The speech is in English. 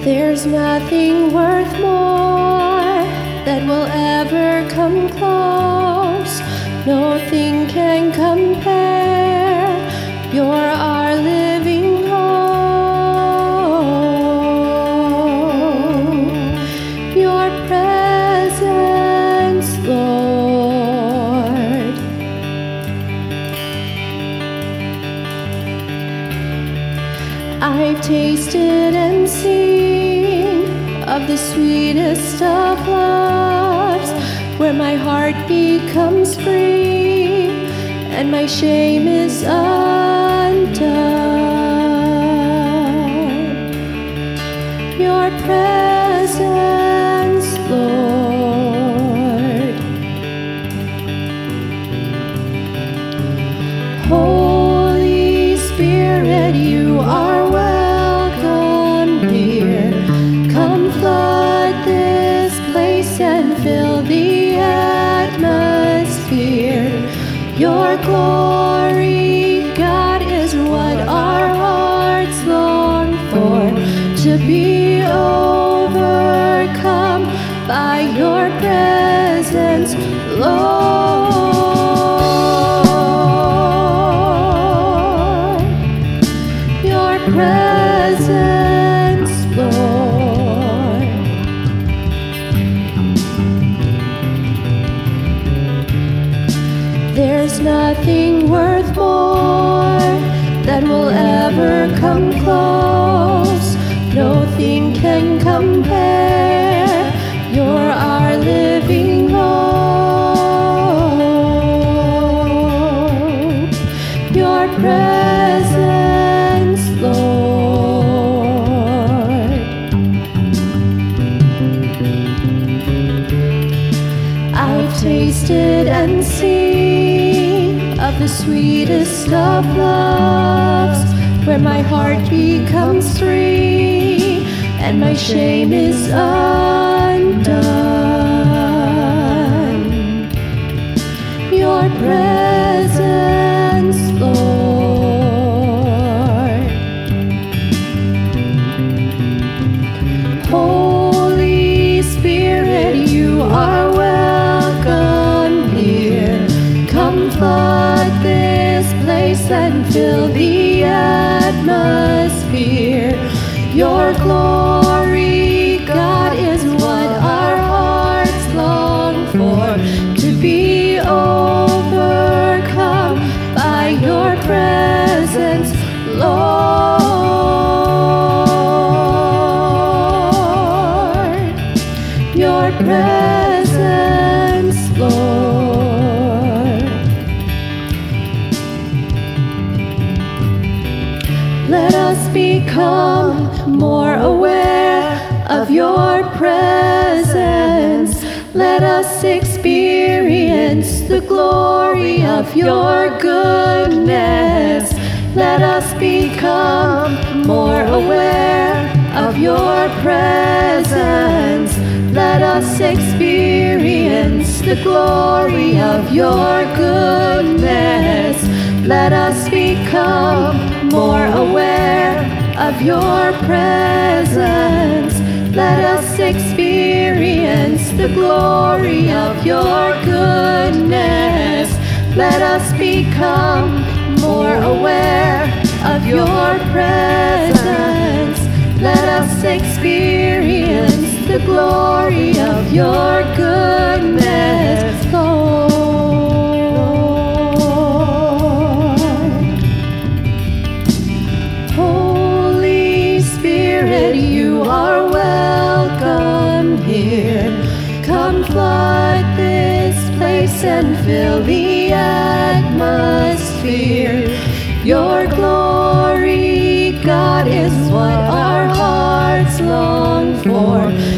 There's nothing worth more that will ever come close. Nothing can compare. You're our living hope. Your presence, Lord. I've tasted and seen of the sweetest of loves, where my heart becomes free and my shame is undone. Your presence, Lord. Holy Spirit, you are welcome here. Come flood this place and fill the atmosphere. Your glory, God, is what our hearts long for, to be overcome by your presence, Lord. Your presence, Lord. There's nothing worth more that will ever come close. Nothing can compare. You're our living hope. Your presence, Lord. I've tasted and seen of the sweetest of loves, where my heart becomes free and my shame is undone. Your presence, Lord. Holy Spirit, you are welcome here. Come flood this place and fill the atmosphere. Your glory, God, is what our hearts long for, to be overcome by your presence, Lord. Your presence, Lord. Let us become more aware of your presence. Let us experience the glory of your goodness. Let us become more aware of your presence. Let us experience the glory of your goodness. Let us become more aware of your presence. Let us experience the glory of your goodness. Let us become more aware of your presence. Let us experience the glory of your goodness, Lord. Holy Spirit, you are welcome here. Come flood this place and fill the atmosphere. Your glory, God, is what our hearts long for,